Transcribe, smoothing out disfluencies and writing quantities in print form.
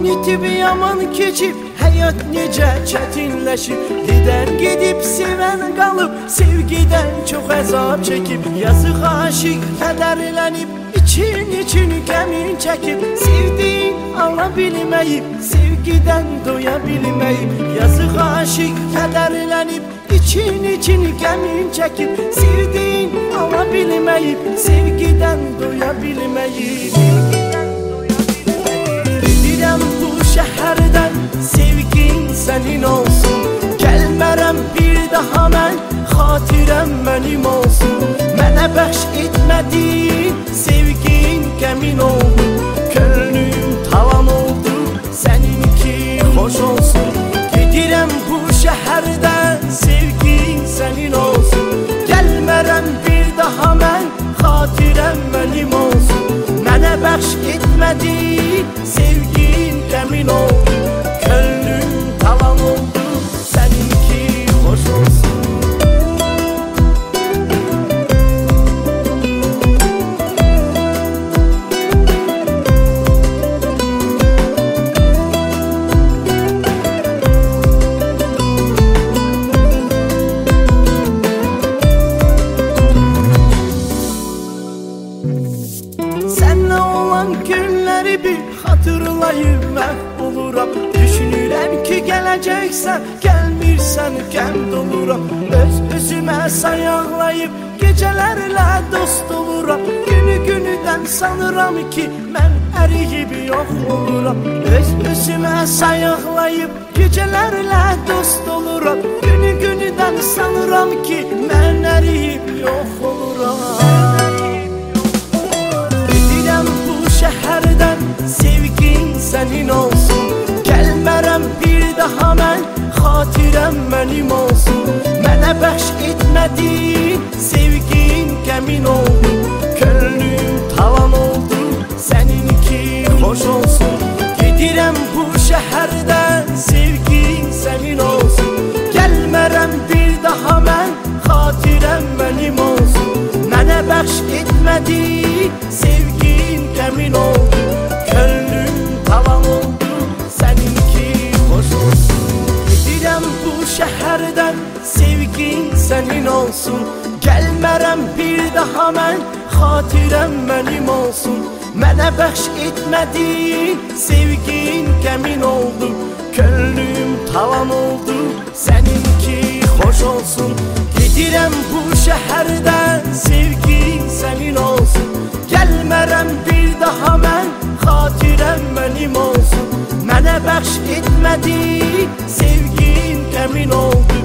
itib yaman keçib, həyat necə çətinləşib. Gedən gedib, sevən qalıb, sevgidən çox əzab çəkib. Yazıq aşiq kədərlənib, için qəmin çəkib. Sevdiyin ala bilməyib, sevgidən doya bilməyib. Yazıq aşiq kədərlənib, için qəmin çəkib. Sevdiyin ala bilməyib, sevgidən doya bilməyib. Gedirəm bu şəhərdən, sevgin sənin olsun. Gəlmərəm bir daha mən, xatirəm mənim olsun. Mənə bəxş etmədiyin sevgin qəmin oldu. Könlüm talan oldu, səninki xoş olsun. Gedirəm bu şəhərdən, sevgin sənin olsun. Gəlmərəm bir daha mən, xatirəm mənim olsun. Mənə bəxş etmədiyin sevgin qəmin oldu. Könlüm talan oldu, səninki xoş olsun. Sənlə olan günləri bir xatırlayıb məhv oluram. Düşünürəm ki gələcəksən, gəlmirsən qəm doluram. Özümə sayaqlayıb gecələrlə dost oluram. Günüdən sanıram ki mən əriyib yox oluram. Özümə sayaqlayıb gecələrlə dost oluram. Günüdən sanıram ki mən əriyib yox oluram. Bu şəhərdən, sevgin sənin olsun. Gəlmərəm bir daha mən, xatirəm mənim olsun. Mənə bəxş etmədiyin sevgin qəmin oldu. Könlüm talan oldu, səninki xoş olsun. Gedirəm bu şəhərdən, sevgin sənin olsun. Gəlmərəm bir daha mən, xatirəm mənim olsun. Mənə bəxş etmədiyin sevgin qəmin oldu. Könlüm talan oldu, səninki xoş olsun. Gedirəm bu şəhərdən, sevgin sənin olsun. Gəlmərəm bir daha mən, xatirəm mənim olsun. Mənə bəxş etmədiyin sevgin qəmin oldu. Könlüm talan oldu, səninki xoş olsun. Gedirəm bu şəhərdən, sevgin sənin olsun. Gəlmərəm bir daha mən, xatirəm mənim olsun. Mənə bəxş etmədiyin sevgin qəmin oldu.